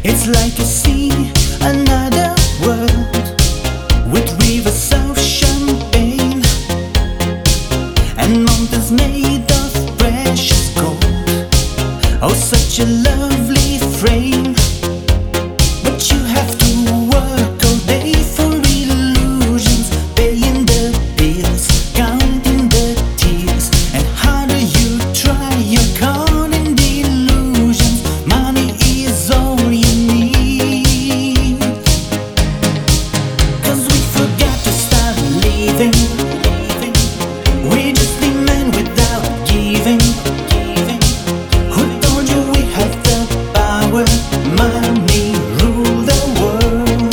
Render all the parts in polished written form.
It's like you see another world with rivers of champagne and mountains made of precious gold. Oh, such a lovely frame. But you have to work all day for illusions, paying the bills, counting the tears, and harder you try, you're caught in the illusions. Money is all you need, 'cause we forgot to start living. We just demand without giving. Who told you we have the power? Money rule the world.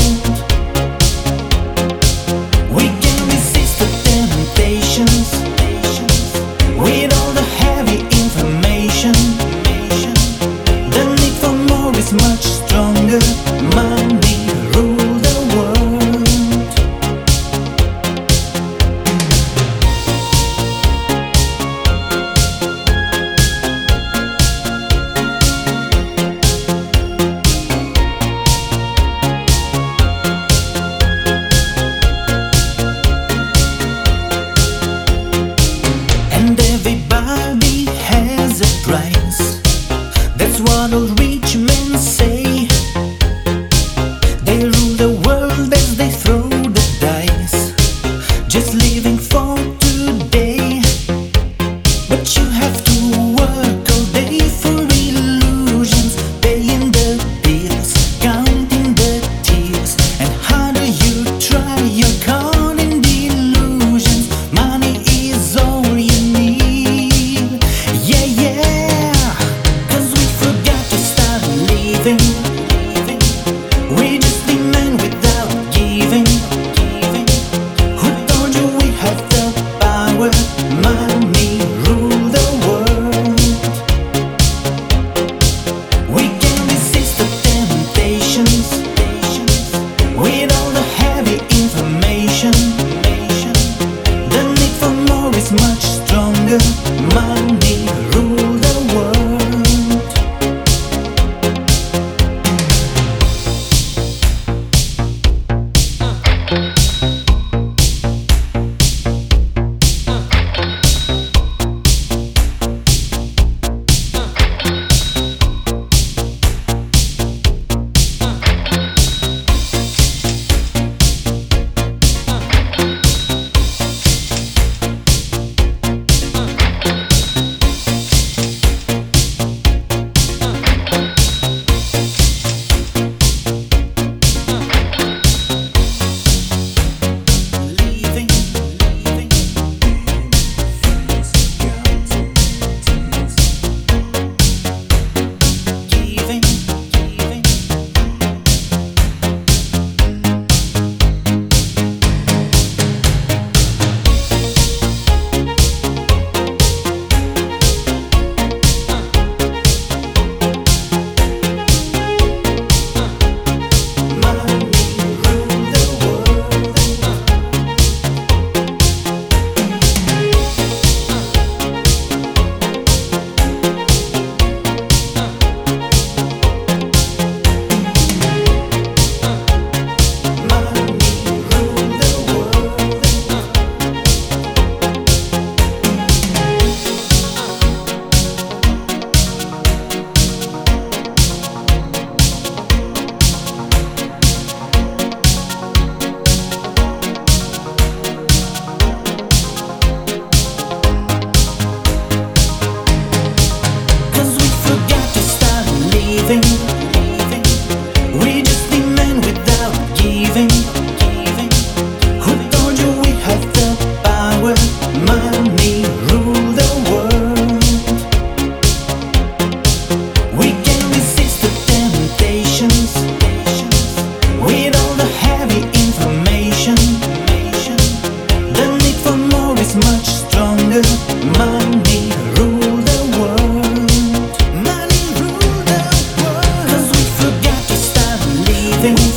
We can resist the temptations with all the heavy information. The need for more is much stronger. Money rule the world. And everybody has a price. That's what all rich men say. They rule the world as they throw the dice, just living for today. But you have to work all day for illusions, paying the bills, counting the tears, and harder you try, you're caught in the illusions. Money is all you need. Yeah, yeah, 'cause we forgot to start living. We just demand without giving. Who told you we have the power? Money rule the world. We can resist the temptations with all the heavy information. The need for more is much stronger. Money rule the world. We just demand without giving. Who told you we have the power? Money rule the world. We can resist the temptations with all the heavy information. The need for more is much stronger. Money rule the world. Money rule the world. 'Cause we forgot to start living.